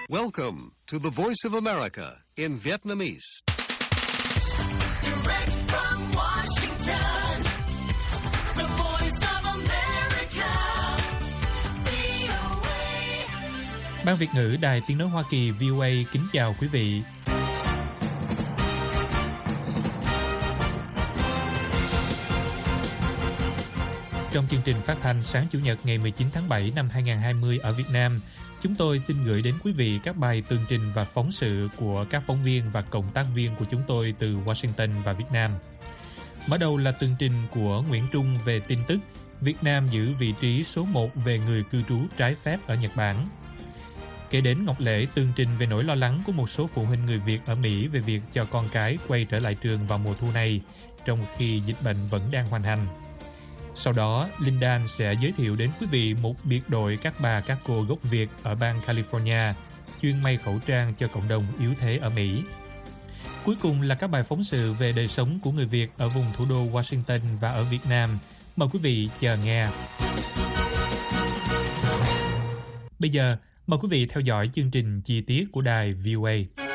Welcome to the Voice of America in Vietnamese. Direct from Washington, the Voice of America, VOA. Ban Việt ngữ Đài Tiếng nói Hoa Kỳ VOA kính chào quý vị. Trong chương trình phát thanh sáng Chủ nhật ngày 19 tháng 7 năm 2020 ở Việt Nam, chúng tôi xin gửi đến quý vị các bài tường trình và phóng sự của các phóng viên và cộng tác viên của chúng tôi từ Washington và Việt Nam. Mở đầu là tường trình của Nguyễn Trung về tin tức Việt Nam giữ vị trí số 1 về người cư trú trái phép ở Nhật Bản. Kể đến Ngọc Lễ tường trình về nỗi lo lắng của một số phụ huynh người Việt ở Mỹ về việc cho con cái quay trở lại trường vào mùa thu này, trong khi dịch bệnh vẫn đang hoành hành. Sau đó, Linda sẽ giới thiệu đến quý vị một biệt đội các bà các cô gốc Việt ở bang California chuyên may khẩu trang cho cộng đồng yếu thế ở Mỹ. Cuối cùng là các bài phóng sự về đời sống của người Việt ở vùng thủ đô Washington và ở Việt Nam. Mời quý vị chờ nghe. Bây giờ, mời quý vị theo dõi chương trình chi tiết của đài VOA.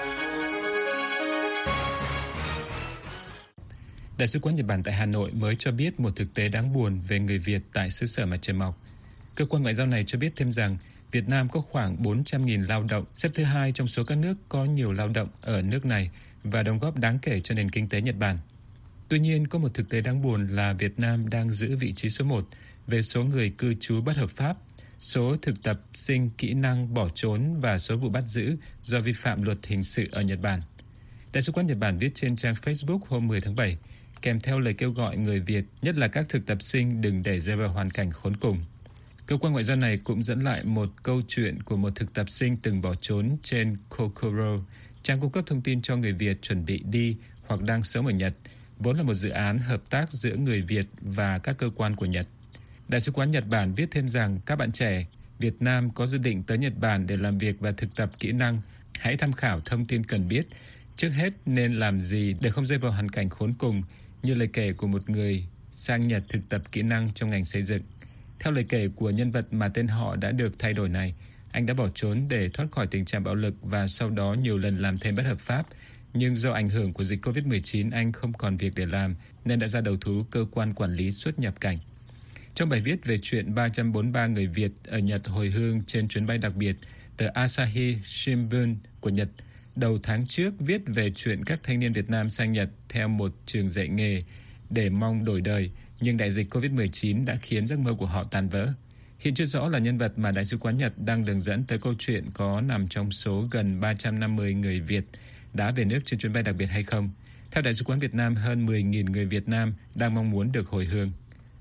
Đại sứ quán Nhật Bản tại Hà Nội mới cho biết một thực tế đáng buồn về người Việt tại xứ sở mặt trời mọc. Cơ quan ngoại giao này cho biết thêm rằng Việt Nam có khoảng 400.000 lao động, xếp thứ 2 trong số các nước có nhiều lao động ở nước này và đóng góp đáng kể cho nền kinh tế Nhật Bản. Tuy nhiên, có một thực tế đáng buồn là Việt Nam đang giữ vị trí số 1 về số người cư trú bất hợp pháp, số thực tập sinh kỹ năng bỏ trốn và số vụ bắt giữ do vi phạm luật hình sự ở Nhật Bản. Đại sứ quán Nhật Bản viết trên trang Facebook hôm 10 tháng 7, kèm theo lời kêu gọi người Việt, nhất là các thực tập sinh đừng để rơi vào hoàn cảnh khốn cùng. Cơ quan ngoại giao này cũng dẫn lại một câu chuyện của một thực tập sinh từng bỏ trốn trên Kokoro, trang cung cấp thông tin cho người Việt chuẩn bị đi hoặc đang sống ở Nhật, vốn là một dự án hợp tác giữa người Việt và các cơ quan của Nhật. Đại sứ quán Nhật Bản viết thêm rằng các bạn trẻ Việt Nam có dự định tới Nhật Bản để làm việc và thực tập kỹ năng, hãy tham khảo thông tin cần biết. Trước hết nên làm gì để không rơi vào hoàn cảnh khốn cùng, như lời kể của một người sang Nhật thực tập kỹ năng trong ngành xây dựng. Theo lời kể của nhân vật mà tên họ đã được thay đổi này, anh đã bỏ trốn để thoát khỏi tình trạng bạo lực và sau đó nhiều lần làm thêm bất hợp pháp. Nhưng do ảnh hưởng của dịch COVID-19, anh không còn việc để làm nên đã ra đầu thú cơ quan quản lý xuất nhập cảnh. Trong bài viết về chuyện 343 người Việt ở Nhật hồi hương trên chuyến bay đặc biệt, tờ Asahi Shimbun của Nhật đầu tháng trước viết về chuyện các thanh niên Việt Nam sang Nhật theo một trường dạy nghề để mong đổi đời, nhưng đại dịch COVID-19 đã khiến giấc mơ của họ tan vỡ. Hiện chưa rõ là nhân vật mà Đại sứ quán Nhật đang đường dẫn tới câu chuyện có nằm trong số gần 350 người Việt đã về nước trên chuyến bay đặc biệt hay không. Theo Đại sứ quán Việt Nam, hơn 10.000 người Việt Nam đang mong muốn được hồi hương.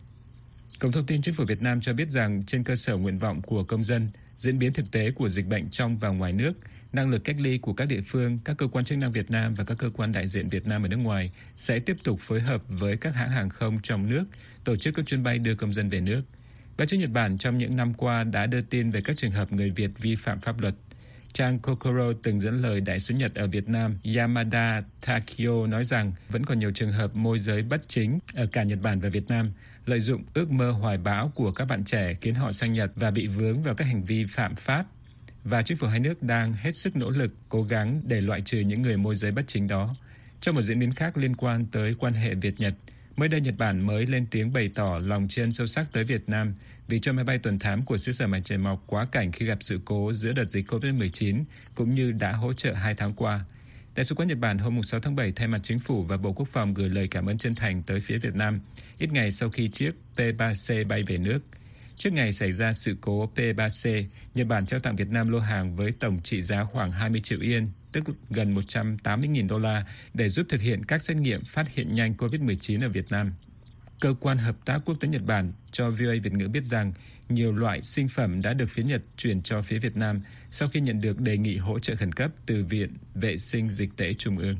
Cổng thông tin Chính phủ Việt Nam cho biết rằng trên cơ sở nguyện vọng của công dân, diễn biến thực tế của dịch bệnh trong và ngoài nước, năng lực cách ly của các địa phương, các cơ quan chức năng Việt Nam và các cơ quan đại diện Việt Nam ở nước ngoài sẽ tiếp tục phối hợp với các hãng hàng không trong nước, tổ chức các chuyến bay đưa công dân về nước. Báo chí Nhật Bản trong những năm qua đã đưa tin về các trường hợp người Việt vi phạm pháp luật. Trang Kokoro từng dẫn lời đại sứ Nhật ở Việt Nam Yamada Takio nói rằng vẫn còn nhiều trường hợp môi giới bất chính ở cả Nhật Bản và Việt Nam, lợi dụng ước mơ hoài bão của các bạn trẻ khiến họ sang Nhật và bị vướng vào các hành vi phạm pháp. Và chính phủ hai nước đang hết sức nỗ lực, cố gắng để loại trừ những người môi giới bất chính đó. Trong một diễn biến khác liên quan tới quan hệ Việt-Nhật, mới đây Nhật Bản mới lên tiếng bày tỏ lòng tri ân sâu sắc tới Việt Nam vì cho máy bay tuần thám của xứ sở mặt trời mọc quá cảnh khi gặp sự cố giữa đợt dịch COVID-19, cũng như đã hỗ trợ 2 tháng qua. Đại sứ quán Nhật Bản hôm 6 tháng 7 thay mặt chính phủ và Bộ Quốc phòng gửi lời cảm ơn chân thành tới phía Việt Nam, ít ngày sau khi chiếc P-3C bay về nước. Trước ngày xảy ra sự cố P-3C, Nhật Bản trao tặng Việt Nam lô hàng với tổng trị giá khoảng 20 triệu yên, tức gần 180.000 đô la, để giúp thực hiện các xét nghiệm phát hiện nhanh COVID-19 ở Việt Nam. Cơ quan Hợp tác Quốc tế Nhật Bản cho VOA Việt ngữ biết rằng nhiều loại sinh phẩm đã được phía Nhật chuyển cho phía Việt Nam sau khi nhận được đề nghị hỗ trợ khẩn cấp từ Viện Vệ sinh Dịch tễ Trung ương.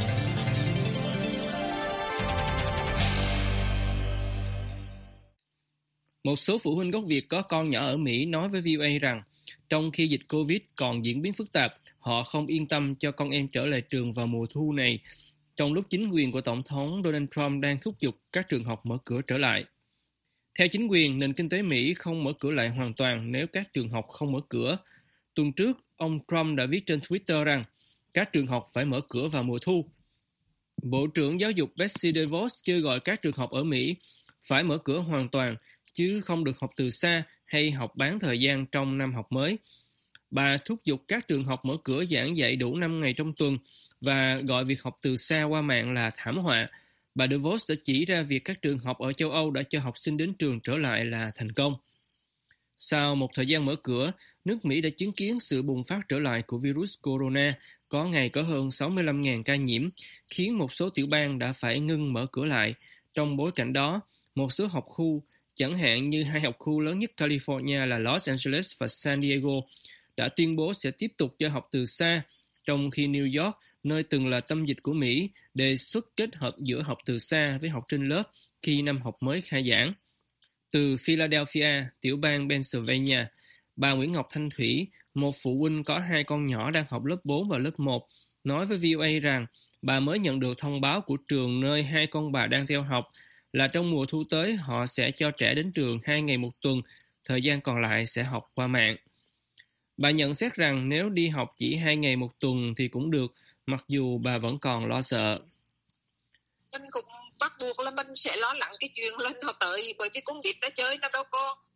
Một số phụ huynh gốc Việt có con nhỏ ở Mỹ nói với VOA rằng trong khi dịch Covid còn diễn biến phức tạp, họ không yên tâm cho con em trở lại trường vào mùa thu này, trong lúc chính quyền của Tổng thống Donald Trump đang thúc giục các trường học mở cửa trở lại. Theo chính quyền, nền kinh tế Mỹ không mở cửa lại hoàn toàn nếu các trường học không mở cửa. Tuần trước, ông Trump đã viết trên Twitter rằng các trường học phải mở cửa vào mùa thu. Bộ trưởng Giáo dục Betsy DeVos kêu gọi các trường học ở Mỹ phải mở cửa hoàn toàn, chứ không được học từ xa hay học bán thời gian trong năm học mới. Bà thúc giục các trường học mở cửa giảng dạy đủ 5 ngày trong tuần và gọi việc học từ xa qua mạng là thảm họa. Bà DeVos đã chỉ ra việc các trường học ở châu Âu đã cho học sinh đến trường trở lại là thành công. Sau một thời gian mở cửa, nước Mỹ đã chứng kiến sự bùng phát trở lại của virus corona, có ngày có hơn 65.000 ca nhiễm, khiến một số tiểu bang đã phải ngưng mở cửa lại. Trong bối cảnh đó, một số học khu, chẳng hạn như hai học khu lớn nhất California là Los Angeles và San Diego, đã tuyên bố sẽ tiếp tục cho học từ xa, trong khi New York, nơi từng là tâm dịch của Mỹ, đề xuất kết hợp giữa học từ xa với học trên lớp khi năm học mới khai giảng. Từ Philadelphia, tiểu bang Pennsylvania, bà Nguyễn Ngọc Thanh Thủy, một phụ huynh có 2 con nhỏ đang học lớp 4 và lớp 1, nói với VOA rằng bà mới nhận được thông báo của trường nơi 2 con bà đang theo học là trong mùa thu tới họ sẽ cho trẻ đến trường 2 ngày một tuần, thời gian còn lại sẽ học qua mạng. Bà nhận xét rằng nếu đi học chỉ 2 ngày một tuần thì cũng được, mặc dù bà vẫn còn lo sợ. Mình cũng bắt buộc là mình sẽ lo lắng cái chuyện lên nó tới, bởi vì con vịt nó chơi nó đâu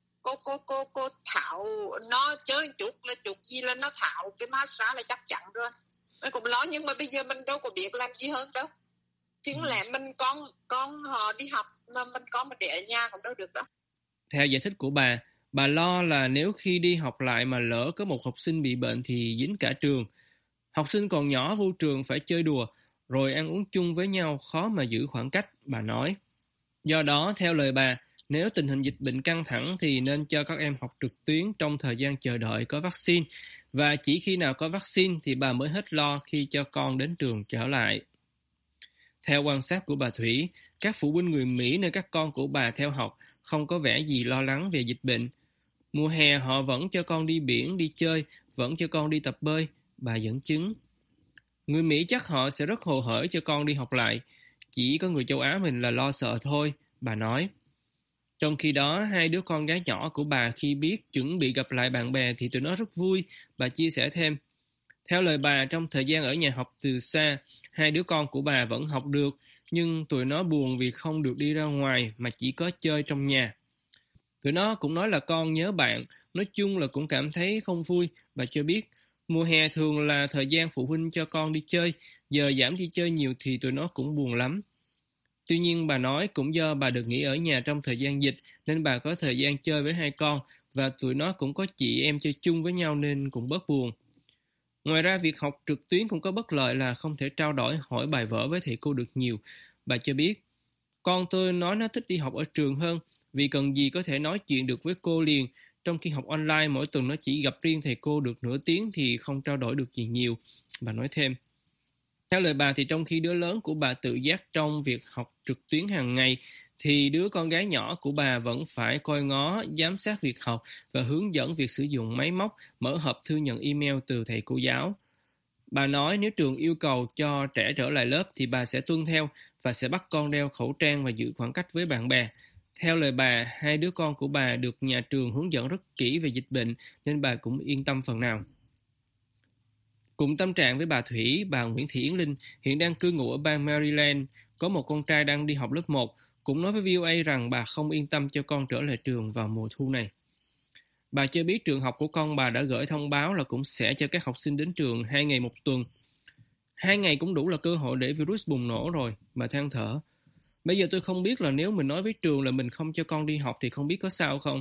có thạo, nó chơi chút là chút gì là nó thạo cái massage là chắc chắn rồi. Mình cũng lo, nhưng mà bây giờ mình đâu có biết làm gì hơn đâu. Chính là mình con họ đi học mà mình con mà để ở nhà cũng đâu được đâu. Theo giải thích của bà lo là nếu khi đi học lại mà lỡ có một học sinh bị bệnh thì dính cả trường. Học sinh còn nhỏ vô trường phải chơi đùa, rồi ăn uống chung với nhau khó mà giữ khoảng cách, bà nói. Do đó, theo lời bà, nếu tình hình dịch bệnh căng thẳng thì nên cho các em học trực tuyến trong thời gian chờ đợi có vaccine, và chỉ khi nào có vaccine thì bà mới hết lo khi cho con đến trường trở lại. Theo quan sát của bà Thủy, các phụ huynh người Mỹ nơi các con của bà theo học không có vẻ gì lo lắng về dịch bệnh. Mùa hè họ vẫn cho con đi biển, đi chơi, vẫn cho con đi tập bơi, bà dẫn chứng. Người Mỹ chắc họ sẽ rất hồ hởi cho con đi học lại, chỉ có người châu Á mình là lo sợ thôi, bà nói. Trong khi đó, 2 đứa con gái nhỏ của bà khi biết chuẩn bị gặp lại bạn bè thì tụi nó rất vui, bà chia sẻ thêm. Theo lời bà, trong thời gian ở nhà học từ xa, 2 đứa con của bà vẫn học được, nhưng tụi nó buồn vì không được đi ra ngoài mà chỉ có chơi trong nhà. Tụi nó cũng nói là con nhớ bạn, nói chung là cũng cảm thấy không vui. Bà cho biết, mùa hè thường là thời gian phụ huynh cho con đi chơi, giờ giảm đi chơi nhiều thì tụi nó cũng buồn lắm. Tuy nhiên bà nói cũng do bà được nghỉ ở nhà trong thời gian dịch nên bà có thời gian chơi với 2 con và tụi nó cũng có chị em chơi chung với nhau nên cũng bớt buồn. Ngoài ra việc học trực tuyến cũng có bất lợi là không thể trao đổi hỏi bài vở với thầy cô được nhiều. Bà cho biết, con tôi nói nó thích đi học ở trường hơn vì cần gì có thể nói chuyện được với cô liền, trong khi học online mỗi tuần nó chỉ gặp riêng thầy cô được nửa tiếng thì không trao đổi được gì nhiều. Bà nói thêm. Theo lời bà thì trong khi đứa lớn của bà tự giác trong việc học trực tuyến hàng ngày, thì đứa con gái nhỏ của bà vẫn phải coi ngó, giám sát việc học và hướng dẫn việc sử dụng máy móc, mở hộp thư nhận email từ thầy cô giáo. Bà nói nếu trường yêu cầu cho trẻ trở lại lớp thì bà sẽ tuân theo và sẽ bắt con đeo khẩu trang và giữ khoảng cách với bạn bè. Theo lời bà, 2 đứa con của bà được nhà trường hướng dẫn rất kỹ về dịch bệnh nên bà cũng yên tâm phần nào. Cùng tâm trạng với bà Thủy, bà Nguyễn Thị Yến Linh hiện đang cư ngụ ở bang Maryland, có một con trai đang đi học lớp 1, cũng nói với VOA rằng bà không yên tâm cho con trở lại trường vào mùa thu này. Bà cho biết trường học của con bà đã gửi thông báo là cũng sẽ cho các học sinh đến trường 2 ngày một tuần. 2 ngày cũng đủ là cơ hội để virus bùng nổ rồi, bà than thở. Bây giờ tôi không biết là nếu mình nói với trường là mình không cho con đi học thì không biết có sao không.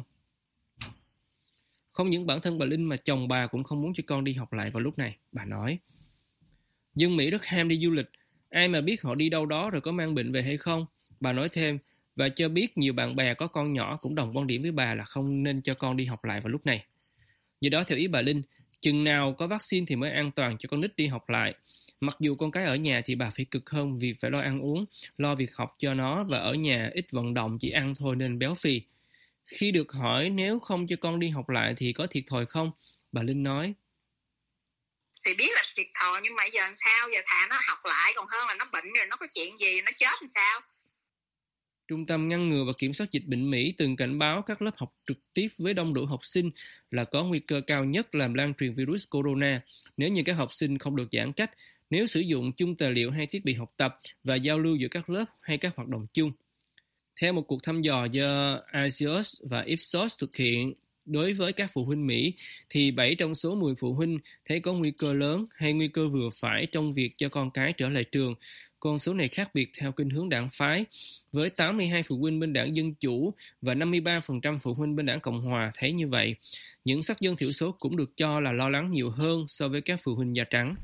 Không những bản thân bà Linh mà chồng bà cũng không muốn cho con đi học lại vào lúc này, bà nói. Dân Mỹ rất ham đi du lịch, ai mà biết họ đi đâu đó rồi có mang bệnh về hay không, bà nói thêm, và cho biết nhiều bạn bè có con nhỏ cũng đồng quan điểm với bà là không nên cho con đi học lại vào lúc này. Do đó theo ý bà Linh, chừng nào có vaccine thì mới an toàn cho con nít đi học lại. Mặc dù con cái ở nhà thì bà phải cực hơn vì phải lo ăn uống, lo việc học cho nó và ở nhà ít vận động chỉ ăn thôi nên béo phì. Khi được hỏi nếu không cho con đi học lại thì có thiệt thòi không, bà Linh nói. Thì biết là thiệt thòi nhưng mà giờ làm sao, giờ thà nó học lại còn hơn là nó bệnh rồi nó có chuyện gì nó chết làm sao. Trung tâm Ngăn ngừa và Kiểm soát Dịch bệnh Mỹ từng cảnh báo các lớp học trực tiếp với đông đủ học sinh là có nguy cơ cao nhất làm lan truyền virus corona nếu như các học sinh không được giãn cách, nếu sử dụng chung tài liệu hay thiết bị học tập và giao lưu giữa các lớp hay các hoạt động chung. Theo một cuộc thăm dò do Axios và Ipsos thực hiện đối với các phụ huynh Mỹ, thì 7 trong số 10 phụ huynh thấy có nguy cơ lớn hay nguy cơ vừa phải trong việc cho con cái trở lại trường. Con số này khác biệt theo khuynh hướng đảng phái, với 82 phụ huynh bên đảng Dân Chủ và 53% phụ huynh bên đảng Cộng Hòa thấy như vậy. Những sắc dân thiểu số cũng được cho là lo lắng nhiều hơn so với các phụ huynh da trắng.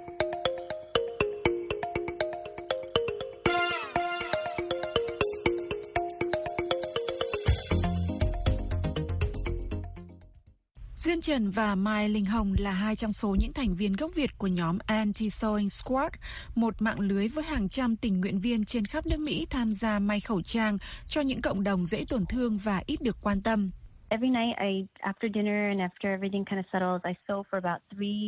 Duyên Trần và Mai Linh Hồng là hai trong số những thành viên gốc Việt của nhóm Anti-Sewing Squad, một mạng lưới với hàng trăm tình nguyện viên trên khắp nước Mỹ tham gia may khẩu trang cho những cộng đồng dễ tổn thương và ít được quan tâm. Every night, after dinner and after everything kind of settles, I sew for about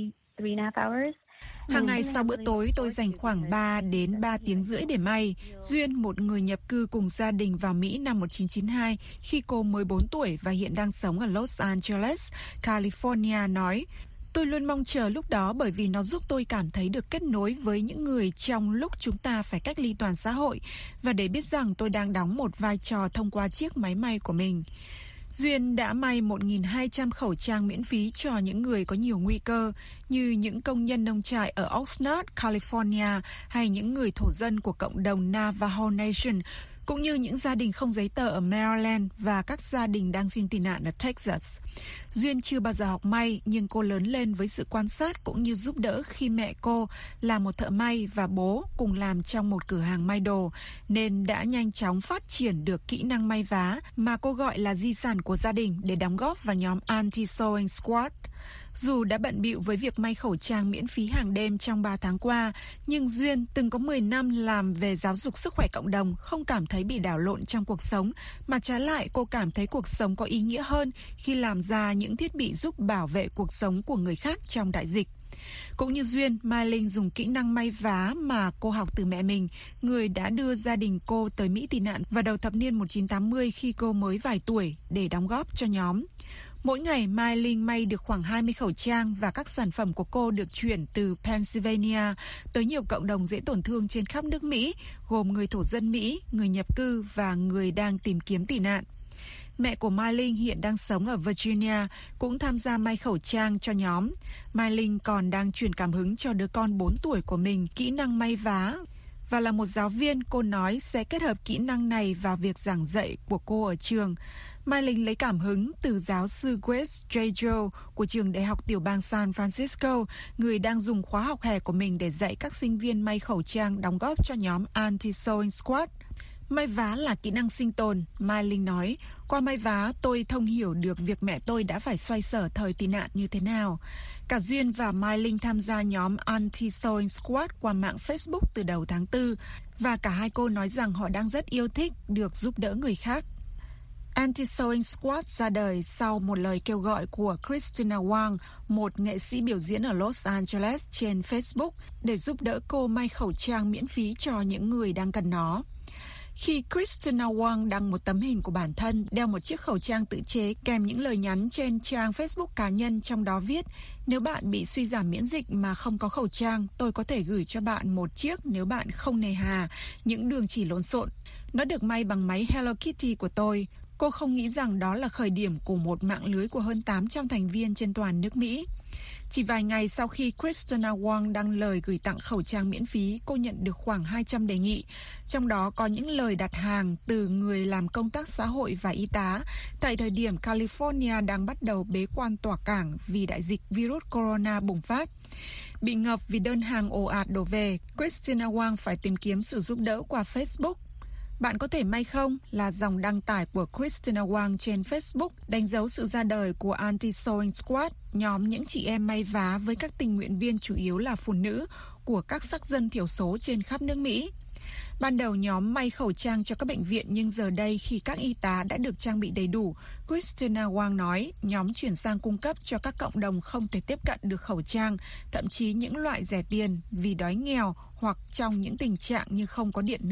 3.5 hours. Hàng ngày sau bữa tối, tôi dành khoảng 3 đến 3 tiếng rưỡi để may. Duyên, một người nhập cư cùng gia đình vào Mỹ năm 1992 khi cô mới 4 tuổi và hiện đang sống ở Los Angeles, California nói, tôi luôn mong chờ lúc đó bởi vì nó giúp tôi cảm thấy được kết nối với những người trong lúc chúng ta phải cách ly toàn xã hội và để biết rằng tôi đang đóng một vai trò thông qua chiếc máy may của mình. Duyên đã may 1.200 khẩu trang miễn phí cho những người có nhiều nguy cơ như những công nhân nông trại ở Oxnard, California hay những người thổ dân của cộng đồng Navajo Nation, cũng như những gia đình không giấy tờ ở Maryland và các gia đình đang xin tị nạn ở Texas. Duyên chưa bao giờ học may, nhưng cô lớn lên với sự quan sát cũng như giúp đỡ khi mẹ cô là một thợ may và bố cùng làm trong một cửa hàng may đồ, nên đã nhanh chóng phát triển được kỹ năng may vá mà cô gọi là di sản của gia đình để đóng góp vào nhóm Anti-Sewing Squad. Dù đã bận bịu với việc may khẩu trang miễn phí hàng đêm trong 3 tháng qua, nhưng Duyên từng có 10 năm làm về giáo dục sức khỏe cộng đồng, không cảm thấy bị đảo lộn trong cuộc sống, mà trái lại cô cảm thấy cuộc sống có ý nghĩa hơn khi làm ra những thiết bị giúp bảo vệ cuộc sống của người khác trong đại dịch. Cũng như Duyên, Mai Linh dùng kỹ năng may vá mà cô học từ mẹ mình, người đã đưa gia đình cô tới Mỹ tị nạn vào đầu thập niên 1980 khi cô mới vài tuổi để đóng góp cho nhóm. Mỗi ngày, Mai Linh may được khoảng 20 khẩu trang và các sản phẩm của cô được chuyển từ Pennsylvania tới nhiều cộng đồng dễ tổn thương trên khắp nước Mỹ, gồm người thổ dân Mỹ, người nhập cư và người đang tìm kiếm tị nạn. Mẹ của Mai Linh hiện đang sống ở Virginia, cũng tham gia may khẩu trang cho nhóm. Mai Linh còn đang truyền cảm hứng cho đứa con 4 tuổi của mình kỹ năng may vá. Và là một giáo viên, cô nói sẽ kết hợp kỹ năng này vào việc giảng dạy của cô ở trường. Mai Linh lấy cảm hứng từ giáo sư Grace J. Joe của trường đại học tiểu bang San Francisco, người đang dùng khóa học hè của mình để dạy các sinh viên may khẩu trang đóng góp cho nhóm Anti-Sewing Squad. May vá là kỹ năng sinh tồn, Mai Linh nói. Qua may vá, tôi thông hiểu được việc mẹ tôi đã phải xoay sở thời tị nạn như thế nào. Cả Duyên và Mai Linh tham gia nhóm Anti-Sewing Squad qua mạng Facebook từ đầu tháng 4, và cả hai cô nói rằng họ đang rất yêu thích được giúp đỡ người khác. Anti-Sewing Squad ra đời sau một lời kêu gọi của Christina Wang, một nghệ sĩ biểu diễn ở Los Angeles, trên Facebook để giúp đỡ cô may khẩu trang miễn phí cho những người đang cần nó. Khi Christina Wang đăng một tấm hình của bản thân đeo một chiếc khẩu trang tự chế kèm những lời nhắn trên trang Facebook cá nhân, trong đó viết: nếu bạn bị suy giảm miễn dịch mà không có khẩu trang, tôi có thể gửi cho bạn một chiếc nếu bạn không nề hà những đường chỉ lộn xộn. Nó được may bằng máy Hello Kitty của tôi. Cô không nghĩ rằng đó là khởi điểm của một mạng lưới của hơn 800 thành viên trên toàn nước Mỹ. Chỉ vài ngày sau khi Christina Wang đăng lời gửi tặng khẩu trang miễn phí, cô nhận được khoảng 200 đề nghị, trong đó có những lời đặt hàng từ người làm công tác xã hội và y tá, tại thời điểm California đang bắt đầu bế quan tỏa cảng vì đại dịch virus corona bùng phát. Bị ngập vì đơn hàng ồ ạt đổ về, Christina Wang phải tìm kiếm sự giúp đỡ qua Facebook. Bạn có thể may không? Là dòng đăng tải của Christina Wang trên Facebook, đánh dấu sự ra đời của Anti-Sewing Squad, nhóm những chị em may vá với các tình nguyện viên chủ yếu là phụ nữ của các sắc dân thiểu số trên khắp nước Mỹ. Ban đầu nhóm may khẩu trang cho các bệnh viện, nhưng giờ đây khi các y tá đã được trang bị đầy đủ, Christina Wang nói nhóm chuyển sang cung cấp cho các cộng đồng không thể tiếp cận được khẩu trang, thậm chí những loại rẻ tiền vì đói nghèo hoặc trong những tình trạng như không có điện nước.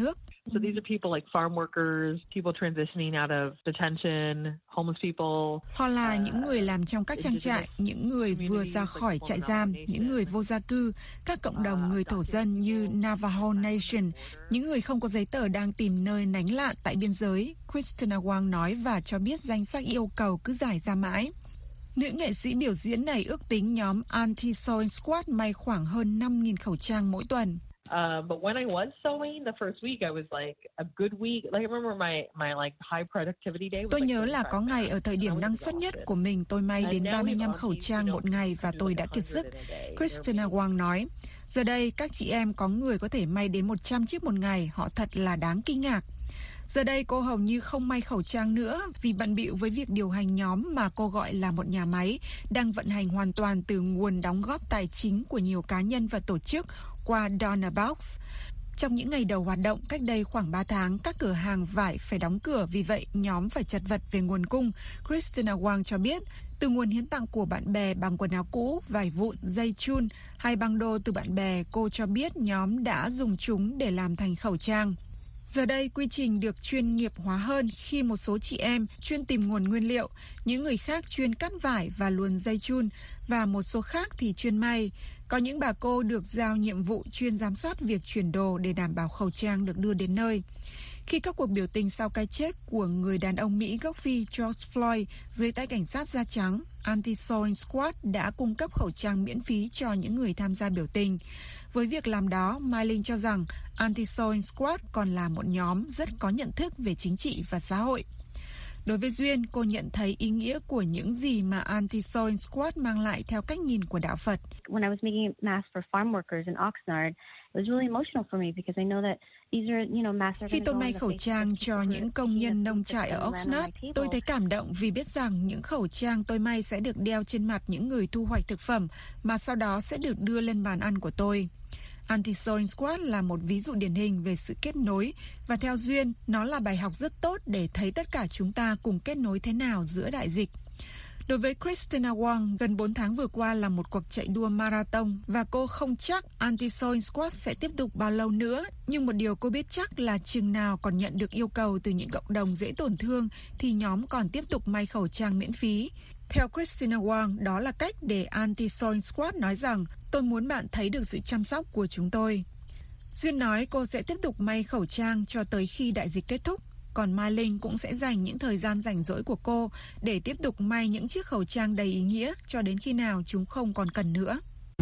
So these are people like farm workers, people transitioning out of detention, homeless people. Họ là những người làm trong các trang trại, những người vừa ra khỏi trại giam, những người vô gia cư, các cộng đồng người thổ dân như Navajo Nation, những người không có giấy tờ đang tìm nơi lánh nạn tại biên giới, Christina Wang nói và cho biết danh sách yêu cầu cứ dài ra mãi. Nữ nghệ sĩ biểu diễn này ước tính nhóm Anti-Sewing Squad may khoảng hơn 5.000 khẩu trang mỗi tuần. But when I was sewing the first week, I was like a good week. Like I remember my like high productivity day. Tôi nhớ là có ngày ở thời điểm năng suất nhất của mình, tôi may đến 35 khẩu trang một ngày và tôi đã kiệt sức. Christina Wang nói, giờ đây các chị em có người có thể may đến 100 chiếc một ngày, họ thật là đáng kinh ngạc. Giờ đây cô hầu như không may khẩu trang nữa vì bận bịu với việc điều hành nhóm mà cô gọi là một nhà máy đang vận hành hoàn toàn từ nguồn đóng góp tài chính của nhiều cá nhân và tổ chức qua Donorbox. Trong những ngày đầu hoạt động cách đây khoảng 3 tháng, các cửa hàng vải phải đóng cửa, vì vậy nhóm phải chật vật về nguồn cung. Christina Wang cho biết, từ nguồn hiến tặng của bạn bè bằng quần áo cũ, vải vụn, dây chun hay băng đô từ bạn bè, cô cho biết nhóm đã dùng chúng để làm thành khẩu trang. Giờ đây, quy trình được chuyên nghiệp hóa hơn khi một số chị em chuyên tìm nguồn nguyên liệu, những người khác chuyên cắt vải và luồn dây chun, và một số khác thì chuyên may. Có những bà cô được giao nhiệm vụ chuyên giám sát việc chuyển đồ để đảm bảo khẩu trang được đưa đến nơi. Khi các cuộc biểu tình sau cái chết của người đàn ông Mỹ gốc Phi George Floyd dưới tay cảnh sát da trắng, Anti-Sewing Squad đã cung cấp khẩu trang miễn phí cho những người tham gia biểu tình. Với việc làm đó, Mai Linh cho rằng Anti-Sewing Squad còn là một nhóm rất có nhận thức về chính trị và xã hội. Đối với Duyên, cô nhận thấy ý nghĩa của những gì mà Anti-Sewing Squad mang lại theo cách nhìn của đạo Phật. When I was making masks for farm workers in Oxnard, it was really emotional for me because I know that these are, masks are. Khi tôi may khẩu trang cho những công nhân nông trại ở Oxnard, tôi thấy cảm động vì biết rằng những khẩu trang tôi may sẽ được đeo trên mặt những người thu hoạch thực phẩm mà sau đó sẽ được đưa lên bàn ăn của tôi. Anti-Sewing Squad là một ví dụ điển hình về sự kết nối, và theo Duyên, nó là bài học rất tốt để thấy tất cả chúng ta cùng kết nối thế nào giữa đại dịch. Đối với Christina Wang, gần 4 tháng vừa qua là một cuộc chạy đua marathon và cô không chắc Anti-Sewing Squad sẽ tiếp tục bao lâu nữa, nhưng một điều cô biết chắc là chừng nào còn nhận được yêu cầu từ những cộng đồng dễ tổn thương thì nhóm còn tiếp tục may khẩu trang miễn phí. Theo Christina Wang, đó là cách để Anti-Sewing Squad nói rằng tôi muốn bạn thấy được sự chăm sóc của chúng tôi. Duyên nói cô sẽ tiếp tục may khẩu trang cho tới khi đại dịch kết thúc. Còn Mai Linh cũng sẽ dành những thời gian rảnh rỗi của cô để tiếp tục may những chiếc khẩu trang đầy ý nghĩa cho đến khi nào chúng không còn cần nữa.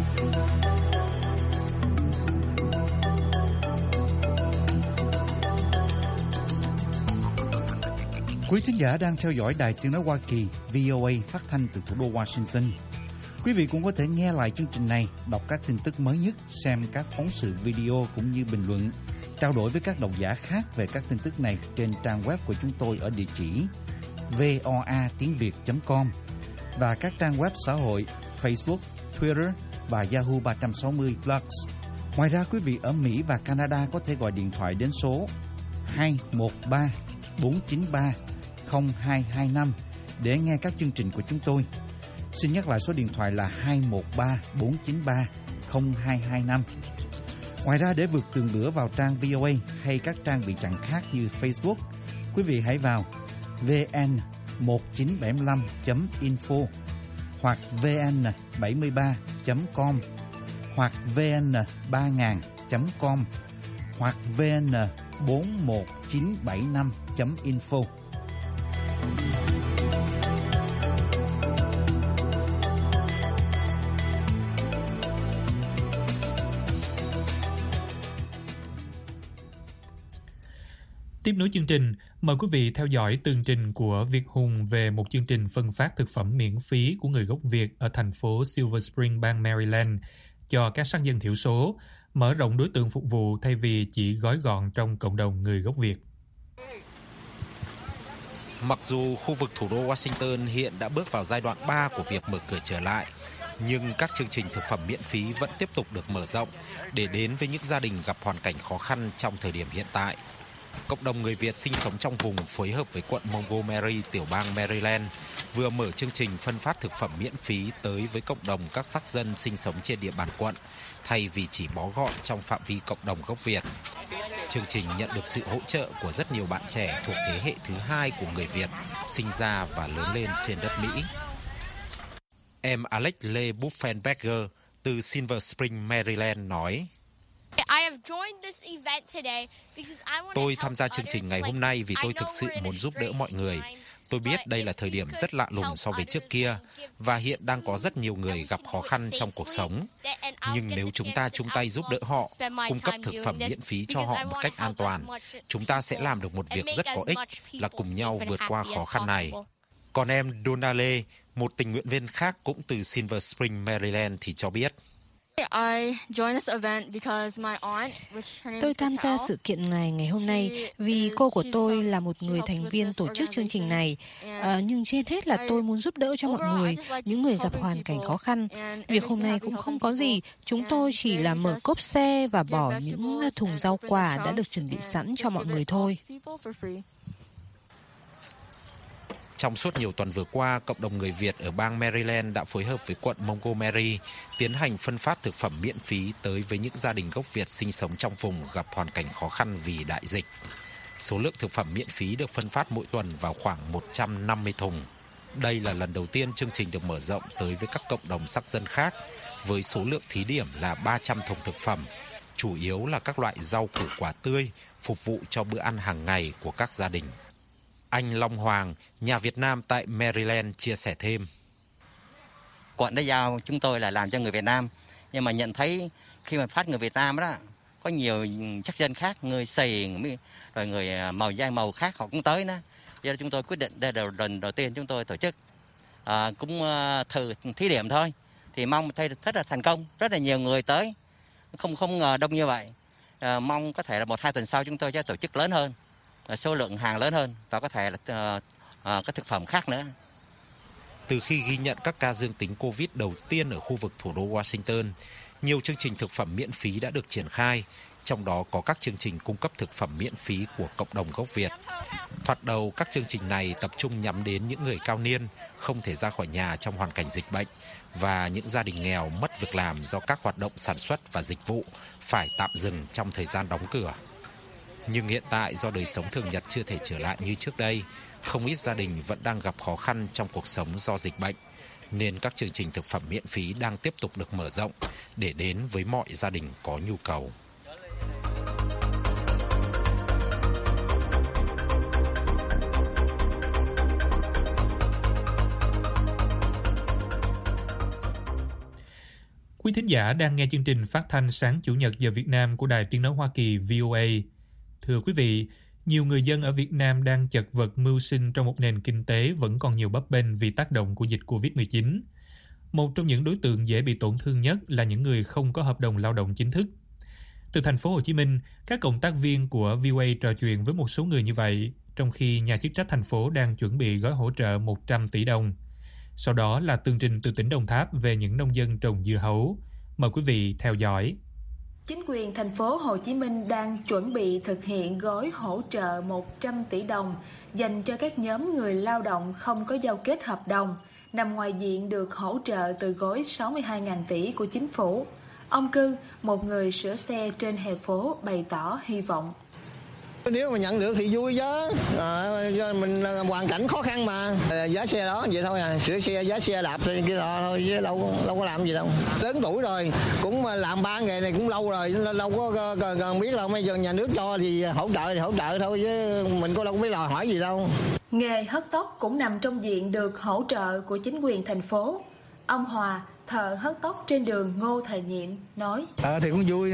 Quý thính giả đang theo dõi Đài Tiếng nói Hoa Kỳ VOA phát thanh từ thủ đô Washington. Quý vị cũng có thể nghe lại chương trình này, đọc các tin tức mới nhất, xem các phóng sự video cũng như bình luận, trao đổi với các độc giả khác về các tin tức này trên trang web của chúng tôi ở địa chỉ voatiengviet.com và các trang web xã hội Facebook, Twitter và Yahoo 360 Plus. Ngoài ra, quý vị ở Mỹ và Canada có thể gọi điện thoại đến số 213 493 0225 để nghe các chương trình của chúng tôi. Xin nhắc lại số điện thoại là 213 493 0225. Ngoài ra, để vượt tường lửa vào trang VOA hay các trang bị chặn khác như Facebook, quý vị hãy vào vn1975.info hoặc vn73.com hoặc vn3000.com hoặc vn41975.info. Tiếp nối chương trình, mời quý vị theo dõi tường trình của Việt Hùng về một chương trình phân phát thực phẩm miễn phí của người gốc Việt ở thành phố Silver Spring, bang Maryland cho các sắc dân thiểu số, mở rộng đối tượng phục vụ thay vì chỉ gói gọn trong cộng đồng người gốc Việt. Mặc dù khu vực thủ đô Washington hiện đã bước vào giai đoạn 3 của việc mở cửa trở lại, nhưng các chương trình thực phẩm miễn phí vẫn tiếp tục được mở rộng để đến với những gia đình gặp hoàn cảnh khó khăn trong thời điểm hiện tại. Cộng đồng người Việt sinh sống trong vùng phối hợp với quận Montgomery, tiểu bang Maryland, vừa mở chương trình phân phát thực phẩm miễn phí tới với cộng đồng các sắc dân sinh sống trên địa bàn quận, thay vì chỉ bó gọn trong phạm vi cộng đồng gốc Việt. chương trình nhận được sự hỗ trợ của rất nhiều bạn trẻ thuộc thế hệ thứ hai của người Việt sinh ra và lớn lên trên đất Mỹ. Em Alex Lee Buffenberger từ Silver Spring, Maryland nói: Tôi tham gia chương trình ngày hôm nay vì tôi thực sự muốn giúp đỡ mọi người. Tôi biết đây là thời điểm rất lạ lùng so với trước kia và hiện đang có rất nhiều người gặp khó khăn trong cuộc sống. Nhưng nếu chúng ta chung tay giúp đỡ họ, cung cấp thực phẩm miễn phí cho họ một cách an toàn, chúng ta sẽ làm được một việc rất có ích là cùng nhau vượt qua khó khăn này. Còn em Donale, một tình nguyện viên khác cũng từ Silver Spring, Maryland thì cho biết: Tôi tham gia sự kiện này ngày hôm nay vì cô của tôi là một người thành viên tổ chức chương trình này. Nhưng trên hết là tôi muốn giúp đỡ cho mọi người, những người gặp hoàn cảnh khó khăn. Việc hôm nay cũng không có gì, chúng tôi chỉ là mở cốp xe và bỏ những thùng rau quả đã được chuẩn bị sẵn cho mọi người thôi. Trong suốt nhiều tuần vừa qua, cộng đồng người Việt ở bang Maryland đã phối hợp với quận Montgomery tiến hành phân phát thực phẩm miễn phí tới với những gia đình gốc Việt sinh sống trong vùng gặp hoàn cảnh khó khăn vì đại dịch. Số lượng thực phẩm miễn phí được phân phát mỗi tuần vào khoảng 150 thùng. Đây là lần đầu tiên chương trình được mở rộng tới với các cộng đồng sắc dân khác, với số lượng thí điểm là 300 thùng thực phẩm, chủ yếu là các loại rau củ quả tươi phục vụ cho bữa ăn hàng ngày của các gia đình. Anh Long Hoàng, nhà Việt Nam tại Maryland chia sẻ thêm: Quận đã giao chúng tôi là làm cho người Việt Nam, nhưng mà nhận thấy khi mà phát người Việt Nam đó, có nhiều sắc dân khác, người Sài, rồi người màu da màu khác họ cũng tới đó. Cho nên chúng tôi quyết định đây là lần đầu tiên chúng tôi tổ chức, cũng thử thí điểm thôi. Thì mong thấy rất là thành công, rất là nhiều người tới, không ngờ đông như vậy. Mong có thể là 1-2 tuần sau chúng tôi sẽ tổ chức lớn hơn, số lượng hàng lớn hơn và có thể là các thực phẩm khác nữa. Từ khi ghi nhận các ca dương tính Covid đầu tiên ở khu vực thủ đô Washington, nhiều chương trình thực phẩm miễn phí đã được triển khai, trong đó có các chương trình cung cấp thực phẩm miễn phí của cộng đồng gốc Việt. Thoạt đầu, các chương trình này tập trung nhắm đến những người cao niên không thể ra khỏi nhà trong hoàn cảnh dịch bệnh và những gia đình nghèo mất việc làm do các hoạt động sản xuất và dịch vụ phải tạm dừng trong thời gian đóng cửa. Nhưng hiện tại do đời sống thường nhật chưa thể trở lại như trước đây, không ít gia đình vẫn đang gặp khó khăn trong cuộc sống do dịch bệnh, nên các chương trình thực phẩm miễn phí đang tiếp tục được mở rộng để đến với mọi gia đình có nhu cầu. Quý thính giả đang nghe chương trình phát thanh sáng Chủ nhật giờ Việt Nam của Đài Tiếng nói Hoa Kỳ VOA. Thưa quý vị, nhiều người dân ở Việt Nam đang chật vật mưu sinh trong một nền kinh tế vẫn còn nhiều bấp bênh vì tác động của dịch Covid-19. Một trong những đối tượng dễ bị tổn thương nhất là những người không có hợp đồng lao động chính thức. Từ thành phố Hồ Chí Minh, các cộng tác viên của VOA trò chuyện với một số người như vậy, trong khi nhà chức trách thành phố đang chuẩn bị gói hỗ trợ 100 tỷ đồng. Sau đó là tường trình từ tỉnh Đồng Tháp về những nông dân trồng dưa hấu. Mời quý vị theo dõi. Chính quyền thành phố Hồ Chí Minh đang chuẩn bị thực hiện gói hỗ trợ 100 tỷ đồng dành cho các nhóm người lao động không có giao kết hợp đồng, nằm ngoài diện được hỗ trợ từ gói 62.000 tỷ của chính phủ. Ông Cư, một người sửa xe trên hè phố, bày tỏ hy vọng. Nếu mà nhận được thì vui chứ, mình hoàn cảnh khó khăn mà, giá xe đó vậy thôi à, sửa xe, giá xe đạp trên kia đó thôi chứ đâu có làm gì đâu. Lớn tuổi rồi, cũng làm ba nghề này cũng lâu rồi, đâu có cần biết đâu, bây giờ nhà nước cho thì hỗ trợ thôi chứ mình có đâu có biết đòi hỏi gì đâu. Nghề hớt tóc cũng nằm trong diện được hỗ trợ của chính quyền thành phố. Ông Hòa, thợ hớt tóc trên đường Ngô Thời Nhiệm nói: thì cũng vui,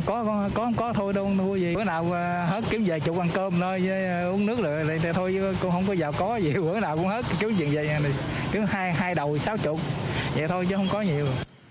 không có thôi đâu vui gì, bữa nào hớt kiếm về chục ăn cơm thôi, uống nước rồi thôi, cũng không có giàu có gì, bữa nào cũng hớt kiếm chuyện vậy này, kiếm hai đầu 60 vậy thôi chứ không có nhiều.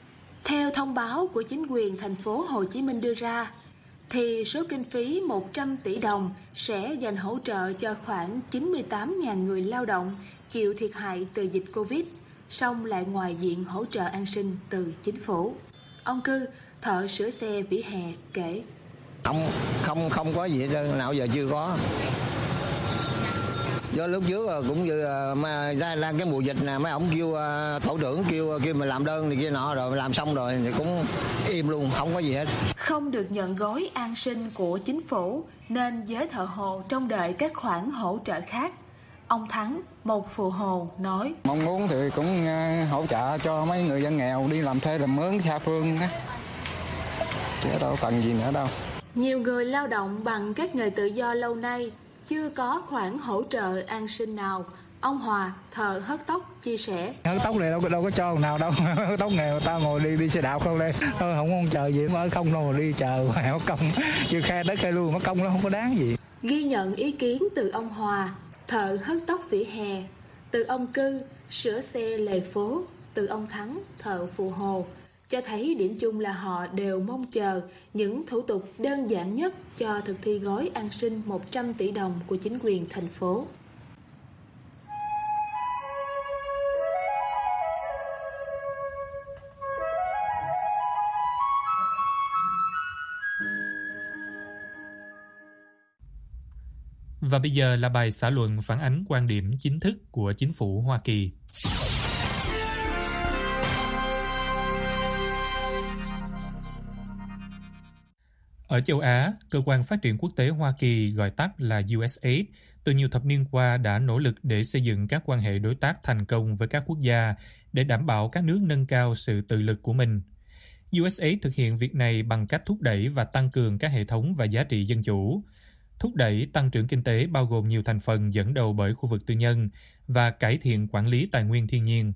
Theo thông báo của chính quyền thành phố Hồ Chí Minh đưa ra, thì số kinh phí 100 tỷ đồng sẽ dành hỗ trợ cho khoảng 98.000 người lao động chịu thiệt hại từ dịch Covid, song lại ngoài diện hỗ trợ an sinh từ chính phủ. Ông Cư, thợ sửa xe vỉa hè kể: Không có gì nào giờ chưa có. Do lúc trước cũng như mà ra cái mùa dịch nè, mấy ông kêu tổ trưởng kêu mình làm đơn này kia nọ, rồi làm xong rồi thì cũng im luôn, không có gì hết. Không được nhận gói an sinh của chính phủ nên giới thợ hồ trông đợi các khoản hỗ trợ khác. Ông Thắng, một phụ hồ, nói: Mong muốn thì cũng hỗ trợ cho mấy người dân nghèo đi làm thuê làm mướn xa phương đó, chứ đâu cần gì nữa đâu. Nhiều người lao động bằng các nghề tự do lâu nay chưa có khoản hỗ trợ an sinh nào. Ông Hòa, thợ hớt tóc, chia sẻ: Hớt tóc này đâu có cho nào đâu. Hớt tóc nghèo tao ngồi đi xe đạp không lên, không chờ gì mà không đâu mà đi chờ hẻo công, như khe đất khe luôn, mất công nó không có đáng gì. Ghi nhận ý kiến từ ông Hòa, thợ hớt tóc vỉa hè, từ ông Cư, sửa xe lề phố, từ ông Thắng, thợ phụ hồ, cho thấy điểm chung là họ đều mong chờ những thủ tục đơn giản nhất cho thực thi gói an sinh 100 tỷ đồng của chính quyền thành phố. Và bây giờ là bài xã luận phản ánh quan điểm chính thức của chính phủ Hoa Kỳ. Ở châu Á, Cơ quan Phát triển Quốc tế Hoa Kỳ gọi tắt là USAID từ nhiều thập niên qua đã nỗ lực để xây dựng các quan hệ đối tác thành công với các quốc gia để đảm bảo các nước nâng cao sự tự lực của mình. USAID thực hiện việc này bằng cách thúc đẩy và tăng cường các hệ thống và giá trị dân chủ, thúc đẩy tăng trưởng kinh tế bao gồm nhiều thành phần dẫn đầu bởi khu vực tư nhân và cải thiện quản lý tài nguyên thiên nhiên.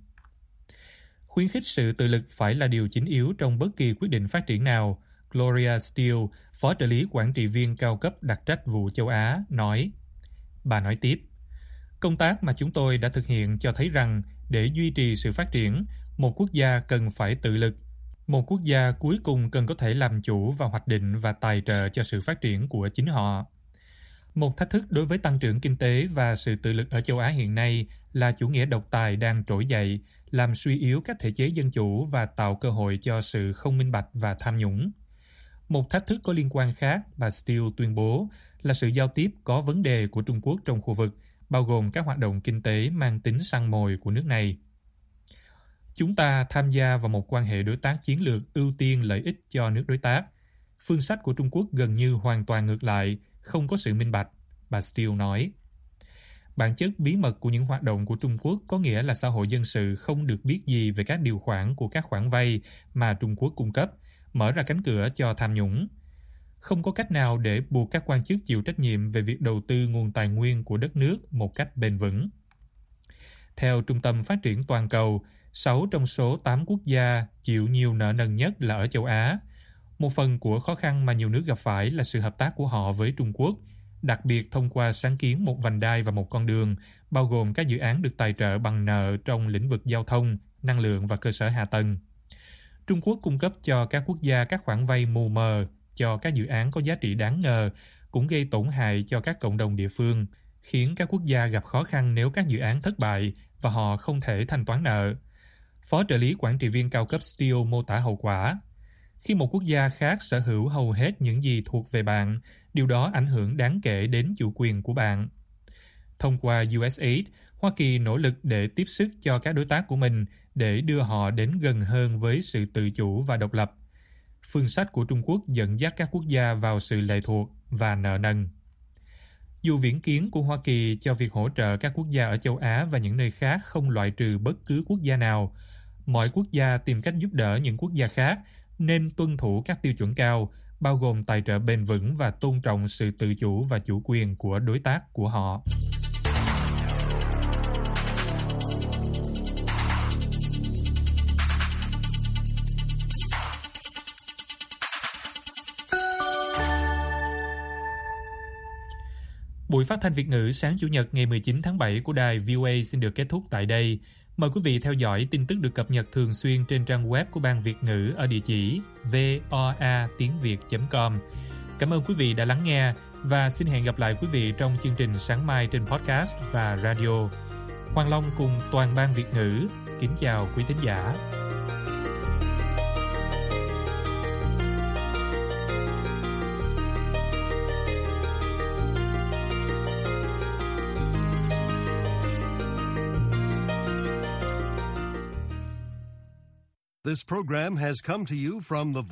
Khuyến khích sự tự lực phải là điều chính yếu trong bất kỳ quyết định phát triển nào, Gloria Steele, Phó trợ lý quản trị viên cao cấp đặc trách vụ châu Á, nói. Bà nói tiếp, công tác mà chúng tôi đã thực hiện cho thấy rằng để duy trì sự phát triển, một quốc gia cần phải tự lực. Một quốc gia cuối cùng cần có thể làm chủ và hoạch định và tài trợ cho sự phát triển của chính họ. Một thách thức đối với tăng trưởng kinh tế và sự tự lực ở châu Á hiện nay là chủ nghĩa độc tài đang trỗi dậy, làm suy yếu các thể chế dân chủ và tạo cơ hội cho sự không minh bạch và tham nhũng. Một thách thức có liên quan khác, bà Steele tuyên bố, là sự giao tiếp có vấn đề của Trung Quốc trong khu vực, bao gồm các hoạt động kinh tế mang tính săn mồi của nước này. Chúng ta tham gia vào một quan hệ đối tác chiến lược ưu tiên lợi ích cho nước đối tác. Phương sách của Trung Quốc gần như hoàn toàn ngược lại, không có sự minh bạch, bà Steele nói. Bản chất bí mật của những hoạt động của Trung Quốc có nghĩa là xã hội dân sự không được biết gì về các điều khoản của các khoản vay mà Trung Quốc cung cấp, mở ra cánh cửa cho tham nhũng. Không có cách nào để buộc các quan chức chịu trách nhiệm về việc đầu tư nguồn tài nguyên của đất nước một cách bền vững. Theo Trung tâm Phát triển Toàn cầu, 6 trong số 8 quốc gia chịu nhiều nợ nần nhất là ở châu Á. Một phần của khó khăn mà nhiều nước gặp phải là sự hợp tác của họ với Trung Quốc, đặc biệt thông qua sáng kiến một vành đai và một con đường, bao gồm các dự án được tài trợ bằng nợ trong lĩnh vực giao thông, năng lượng và cơ sở hạ tầng. Trung Quốc cung cấp cho các quốc gia các khoản vay mù mờ cho các dự án có giá trị đáng ngờ, cũng gây tổn hại cho các cộng đồng địa phương, khiến các quốc gia gặp khó khăn nếu các dự án thất bại và họ không thể thanh toán nợ. Phó trợ lý quản trị viên cao cấp Steele mô tả hậu quả. Khi một quốc gia khác sở hữu hầu hết những gì thuộc về bạn, điều đó ảnh hưởng đáng kể đến chủ quyền của bạn. Thông qua USAID, Hoa Kỳ nỗ lực để tiếp sức cho các đối tác của mình để đưa họ đến gần hơn với sự tự chủ và độc lập. Phương sách của Trung Quốc dẫn dắt các quốc gia vào sự lệ thuộc và nợ nần. Dù viễn kiến của Hoa Kỳ cho việc hỗ trợ các quốc gia ở châu Á và những nơi khác không loại trừ bất cứ quốc gia nào, mọi quốc gia tìm cách giúp đỡ những quốc gia khác nên tuân thủ các tiêu chuẩn cao, bao gồm tài trợ bền vững và tôn trọng sự tự chủ và chủ quyền của đối tác của họ. Buổi phát thanh Việt ngữ sáng Chủ nhật ngày 19 tháng 7 của đài VOA xin được kết thúc tại đây. Mời quý vị theo dõi tin tức được cập nhật thường xuyên trên trang web của Ban Việt ngữ ở địa chỉ voatiengviet.com. Cảm ơn quý vị đã lắng nghe và xin hẹn gặp lại quý vị trong chương trình sáng mai trên podcast và radio. Hoàng Long cùng toàn Ban Việt ngữ kính chào quý thính giả. This program has come to you from the